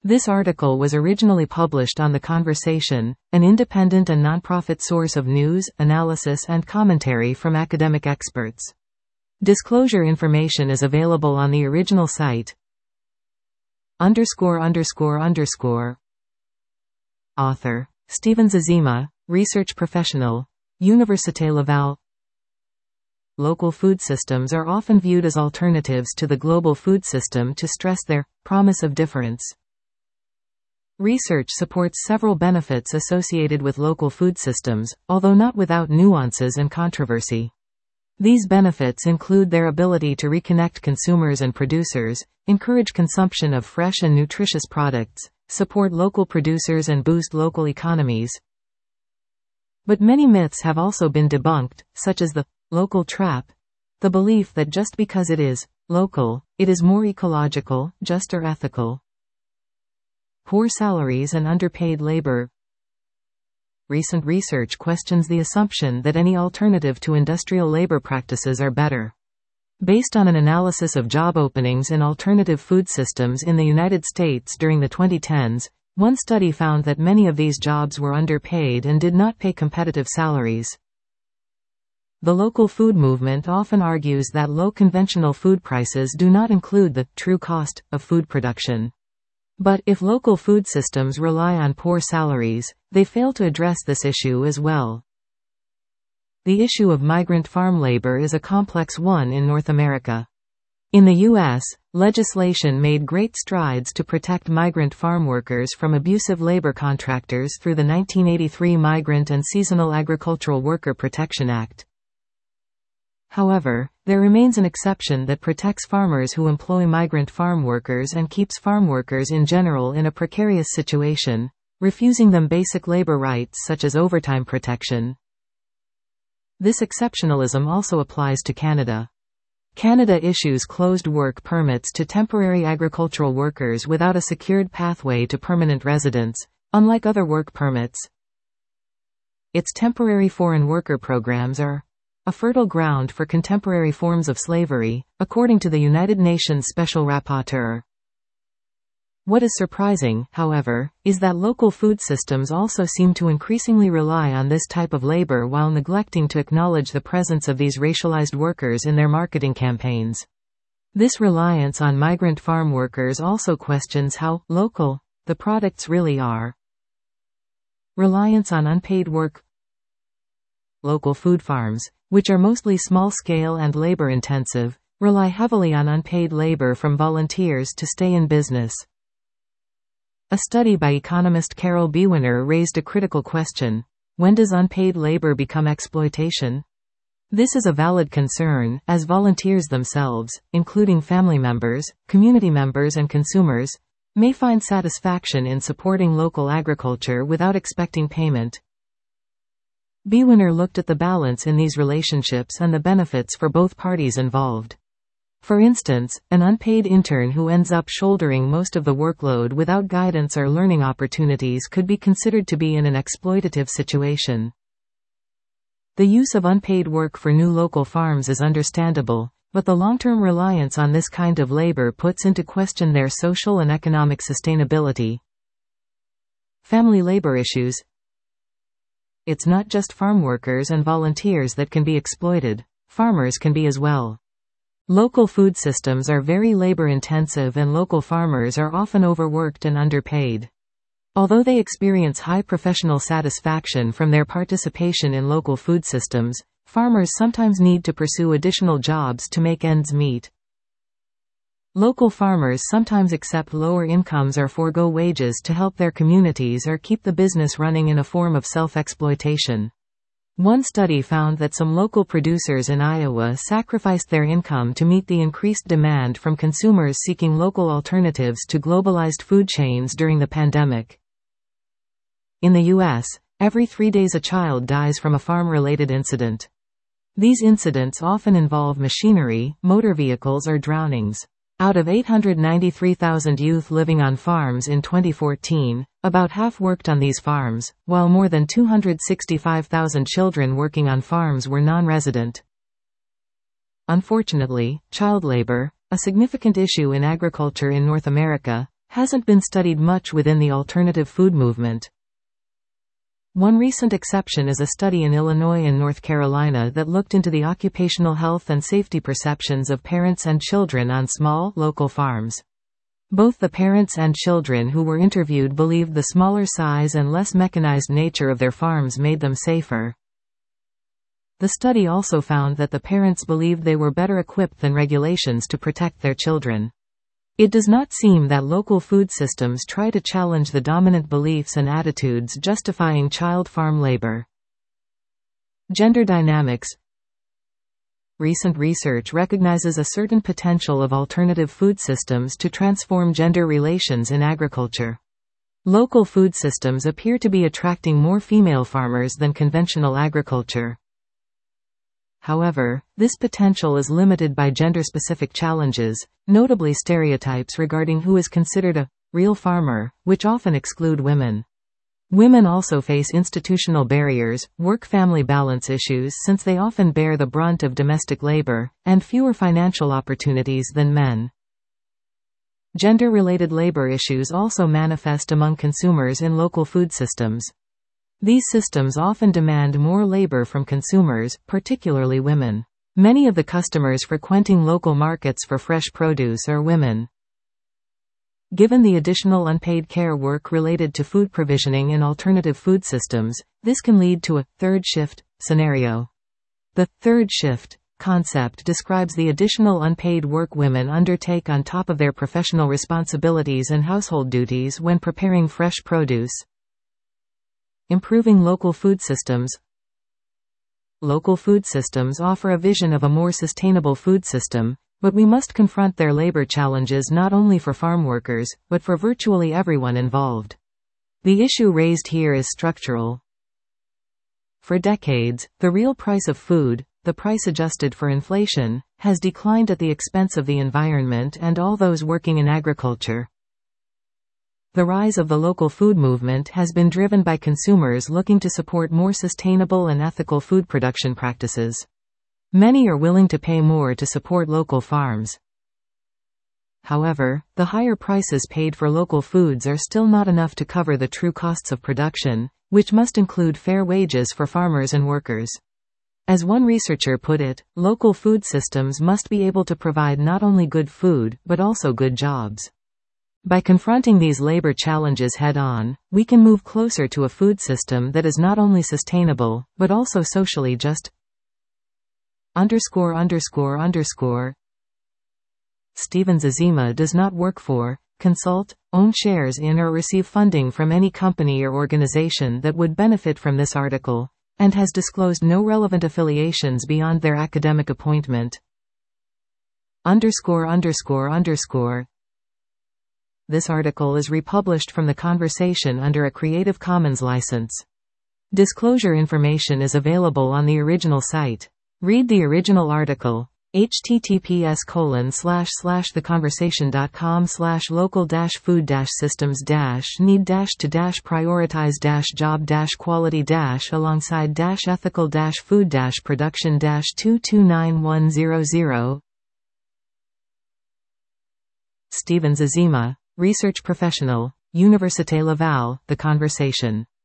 This article was originally published on The Conversation, an independent and nonprofit source of news, analysis and commentary from academic experts. Disclosure information is available on the original site. _____. Author: Steven Zazima, research professional, Université Laval. Local food systems are often viewed as alternatives to the global food system to stress their promise of difference. Research supports several benefits associated with local food systems, although not without nuances and controversy. These benefits include their ability to reconnect consumers and producers, encourage consumption of fresh and nutritious products, support local producers and boost local economies. But many myths have also been debunked, such as the local trap, the belief that just because it is local, it is more ecological, just or ethical. Poor salaries and underpaid labor. Recent research questions the assumption that any alternative to industrial labor practices are better. Based on an analysis of job openings in alternative food systems in the United States during the 2010s, one study found that many of these jobs were underpaid and did not pay competitive salaries. The local food movement often argues that low conventional food prices do not include the true cost of food production. But if local food systems rely on poor salaries, they fail to address this issue as well. The issue of migrant farm labor is a complex one in North America. In the U.S., legislation made great strides to protect migrant farm workers from abusive labor contractors through the 1983 Migrant and Seasonal Agricultural Worker Protection Act. However, there remains an exception that protects farmers who employ migrant farm workers and keeps farm workers in general in a precarious situation, refusing them basic labor rights such as overtime protection. This exceptionalism also applies to Canada. Canada issues closed work permits to temporary agricultural workers without a secured pathway to permanent residence, unlike other work permits. Its temporary foreign worker programs are a fertile ground for contemporary forms of slavery, according to the United Nations Special Rapporteur. What is surprising, however, is that local food systems also seem to increasingly rely on this type of labor while neglecting to acknowledge the presence of these racialized workers in their marketing campaigns. This reliance on migrant farm workers also questions how local the products really are. Reliance on unpaid work. Local food farms, which are mostly small-scale and labor-intensive, rely heavily on unpaid labor from volunteers to stay in business. A study by economist Carol Bewiner raised a critical question: when does unpaid labor become exploitation? This is a valid concern, as volunteers themselves, including family members, community members and consumers, may find satisfaction in supporting local agriculture without expecting payment. Bewiner looked at the balance in these relationships and the benefits for both parties involved. For instance, an unpaid intern who ends up shouldering most of the workload without guidance or learning opportunities could be considered to be in an exploitative situation. The use of unpaid work for new local farms is understandable, but the long-term reliance on this kind of labor puts into question their social and economic sustainability. Family labor issues. It's not just farm workers and volunteers that can be exploited, farmers can be as well. Local food systems are very labor-intensive and local farmers are often overworked and underpaid. Although they experience high professional satisfaction from their participation in local food systems, farmers sometimes need to pursue additional jobs to make ends meet. Local farmers sometimes accept lower incomes or forego wages to help their communities or keep the business running in a form of self-exploitation. One study found that some local producers in Iowa sacrificed their income to meet the increased demand from consumers seeking local alternatives to globalized food chains during the pandemic. In the U.S., every 3 days a child dies from a farm-related incident. These incidents often involve machinery, motor vehicles or drownings. Out of 893,000 youth living on farms in 2014, about half worked on these farms, while more than 265,000 children working on farms were non-resident. Unfortunately, child labor, a significant issue in agriculture in North America, hasn't been studied much within the alternative food movement. One recent exception is a study in Illinois and North Carolina that looked into the occupational health and safety perceptions of parents and children on small, local farms. Both the parents and children who were interviewed believed the smaller size and less mechanized nature of their farms made them safer. The study also found that the parents believed they were better equipped than regulations to protect their children. It does not seem that local food systems try to challenge the dominant beliefs and attitudes justifying child farm labor. Gender dynamics. Recent research recognizes a certain potential of alternative food systems to transform gender relations in agriculture. Local food systems appear to be attracting more female farmers than conventional agriculture. However, this potential is limited by gender-specific challenges, notably stereotypes regarding who is considered a real farmer, which often exclude women. Women also face institutional barriers, work-family balance issues since they often bear the brunt of domestic labor, and fewer financial opportunities than men. Gender-related labor issues also manifest among consumers in local food systems. These systems often demand more labor from consumers, particularly women. Many of the customers frequenting local markets for fresh produce are women. Given the additional unpaid care work related to food provisioning in alternative food systems, this can lead to a third shift scenario. The third shift concept describes the additional unpaid work women undertake on top of their professional responsibilities and household duties when preparing fresh produce. Improving local food systems. Local food systems offer a vision of a more sustainable food system, but we must confront their labor challenges not only for farm workers, but for virtually everyone involved. The issue raised here is structural. For decades, the real price of food, the price adjusted for inflation, has declined at the expense of the environment and all those working in agriculture. The rise of the local food movement has been driven by consumers looking to support more sustainable and ethical food production practices. Many are willing to pay more to support local farms. However, the higher prices paid for local foods are still not enough to cover the true costs of production, which must include fair wages for farmers and workers. As one researcher put it, local food systems must be able to provide not only good food, but also good jobs. By confronting these labor challenges head-on, we can move closer to a food system that is not only sustainable, but also socially just. Stevens Azima does not work for, consult, own shares in or receive funding from any company or organization that would benefit from this article, and has disclosed no relevant affiliations beyond their academic appointment. This article is republished from the conversation under a Creative Commons license. Disclosure information is available on the original site. Read the original article. https://theconversation.com/local-food-systems-need-to-prioritize-job-quality-along-side-ethical-food-production-229100. Stevens Azima, Research Professional, Université Laval, The Conversation.